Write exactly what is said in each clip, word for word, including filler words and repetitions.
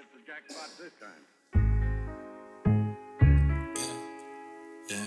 the jackpot this time. Yeah.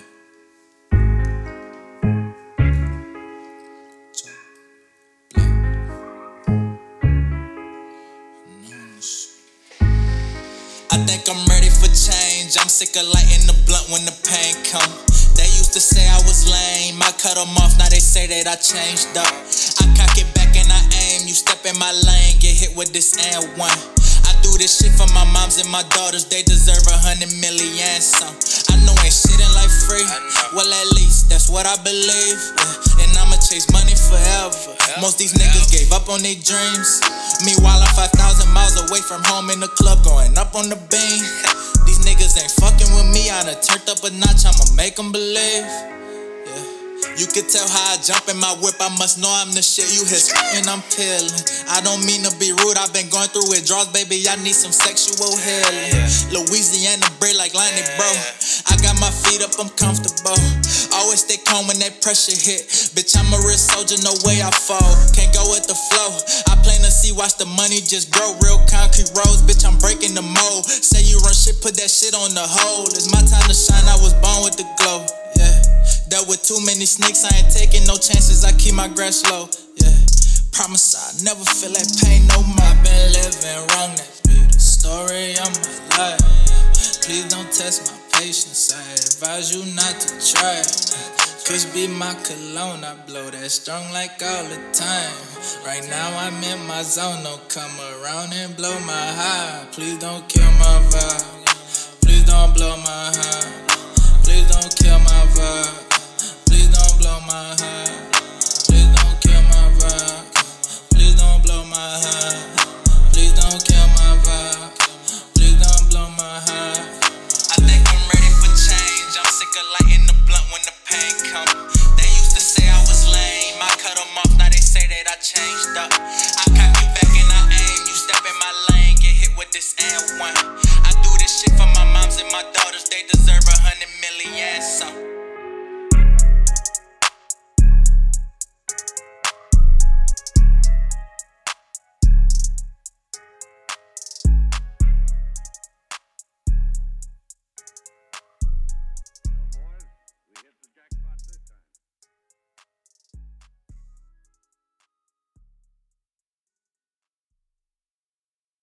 I think I'm ready for change. I'm sick of lighting the blunt when the pain come. They used to say I was lame, I cut them off, now they say that I changed up. I cock it back and I aim, you step in my lane, get hit with this and one. I do this shit for my moms and my daughters, they deserve a hundred million some. I know ain't shit in life free, well at least that's what I believe, yeah. And I'ma chase money forever. Most these niggas gave up on their dreams. Meanwhile I'm five thousand miles away from home in the club, going up on the beam. These niggas ain't fucking with me, I done turned up a notch, I'ma make them believe. Yeah. You can tell how I jump in my whip, I must know I'm the shit. You hit and I'm peeling. I don't mean to be rude, I've been going through withdrawals, baby, I need some sexual healing. Louisiana break like Lonnie, bro. I got my feet up, I'm comfortable. Always stay calm when that pressure hit. Bitch, I'm a real soldier, no way I fall. Can't go with the flow. I plan to see, watch the money just grow. Real concrete roads, bitch, I'm breaking the mold. Say you run shit, put that shit on the hold. It's my time to shine, I was born with the glow. Yeah. Dealt with too many snakes, I ain't taking no chances, I keep my grass low. Yeah. Promise I'll never feel that pain no more. I've been living wrong, that be the story of my life. Please don't test my patience, I advise you not to try. Kush be my cologne, I blow that strong like all the time. Right now I'm in my zone, don't come around and blow my high. Please don't kill my vibe, please don't blow my high. Please don't kill my vibe, please don't blow my high. Please don't kill my vibe, please don't blow my high. Please don't kill my vibe, please don't blow my high. I think I'm ready for change, I'm sick of lighting the blunt when the pain come. They used to say I was lame, I cut them off, now they say that I changed up. I cock it back and I aim, you step in my lane, get hit with this and one. I do this shit for my moms and my daughters, they deserve a hundred million some.